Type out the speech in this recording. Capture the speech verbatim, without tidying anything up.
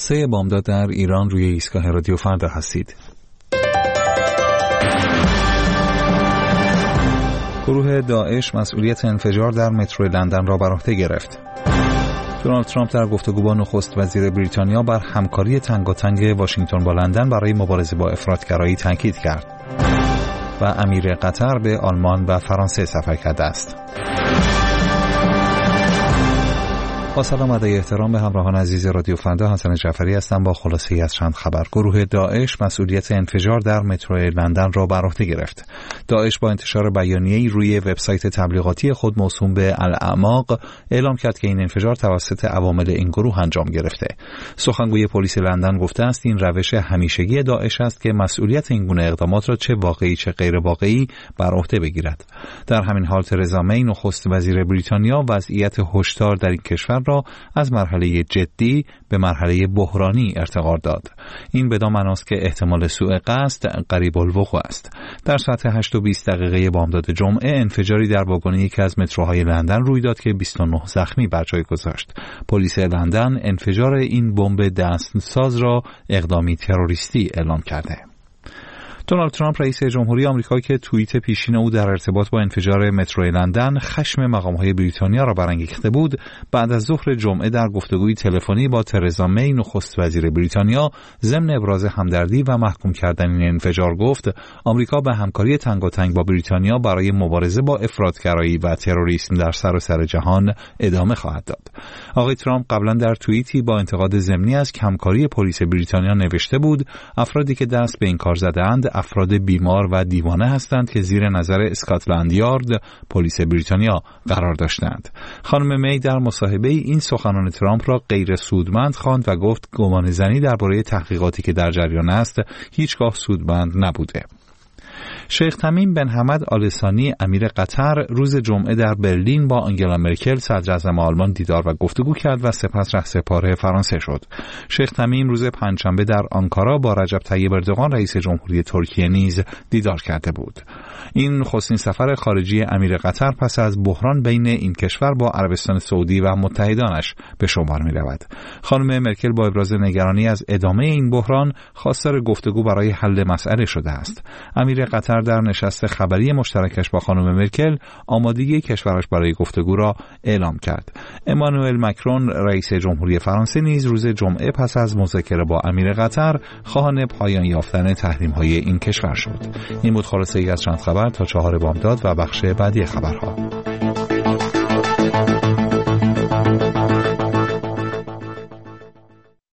خلاصه بامداد در ایران روی ایستگاه رادیو فردا هستید. گروه داعش مسئولیت انفجار در مترو لندن را بر عهده گرفت. دونالد ترامپ در گفتگو با نخست وزیر بریتانیا بر همکاری تنگاتنگ واشنگتن با لندن برای مبارزه با افراطگرایی تاکید کرد و امیر قطر به آلمان و فرانسه سفر کرده است. با سلام ادای احترام به همراهان عزیز رادیو فردا، حسن جعفری هستم با خلاصه‌ای از چند خبر. گروه داعش مسئولیت انفجار در مترو لندن را بر عهده گرفت. داعش با انتشار بیانیه‌ای روی وبسایت تبلیغاتی خود موسوم به الاعماق اعلام کرد که این انفجار توسط عوامل این گروه انجام گرفته. سخنگوی پلیس لندن گفته است این روش همیشگی داعش است که مسئولیت این گونه اقدامات را چه واقعی چه غیر واقعی بر عهده بگیرد. در همین حال ترزا می نخست وزیر بریتانیا وضعیت هشدار در این کشور را از مرحله جدی به مرحله بحرانی ارتقا داد. این بدان معناست که احتمال سوء قصد قریب الوقوع است. در ساعت هشت و بیست دقیقه بامداد جمعه انفجاری در واگن یکی از متروهای لندن روی داد که بیست و نه زخمی بر جای گذاشت. پلیس لندن انفجار این بمب دستساز را اقدامی تروریستی اعلام کرده. دونالد ترامپ رئیس جمهوری آمریکا که توییت پیشین او در ارتباط با انفجار مترو لندن خشم مقام‌های بریتانیا را برانگیخته بود، بعد از ظهر جمعه در گفتگوی تلفنی با ترزا می نخست وزیر بریتانیا ضمن ابراز همدردی و محکوم کردن این انفجار گفت آمریکا به همکاری تنگاتنگ با بریتانیا برای مبارزه با افراطگرایی و تروریسم در سراسر جهان ادامه خواهد داد. آقای ترامپ قبلا در توییتی با انتقاد ضمنی از همکاری پلیس بریتانیا نوشته بود افرادی که دست به این کار زدند افراد بیمار و دیوانه هستند که زیر نظر اسکاتلند یارد پلیس بریتانیا قرار داشتند. خانم می در مصاحبه این سخنان ترامپ را غیر سودمند خواند و گفت گمان زنی درباره تحقیقاتی که در جریان است هیچگاه سودمند نبوده. شیخ تمیم بن حمد آل ثانی امیر قطر روز جمعه در برلین با آنگلا مرکل صدر اعظم آلمان دیدار و گفتگو کرد و سپس رهسپار فرانسه شد. شیخ تمیم روز پنجشنبه در آنکارا با رجب طیب اردوغان رئیس جمهوری ترکیه نیز دیدار کرده بود. این نخستین سفر خارجی امیر قطر پس از بحران بین این کشور با عربستان سعودی و متحدانش به شمار می رود. خانم مرکل با ابراز نگرانی از ادامه این بحران خواستار گفتگو برای حل مسئله شده است. امیر قطر در نشست خبری مشترکش با خانم مرکل آمادگی کشورش برای گفتگو را اعلام کرد. امانوئل مکرون رئیس جمهوری فرانسه نیز روز جمعه پس از مذاکره با امیر قطر خواهان پایان یافتن تحریم‌های این کشور شد. این بود خلاصه‌ای از چند خبر تا چهار بامداد و بخش بعدی خبرها.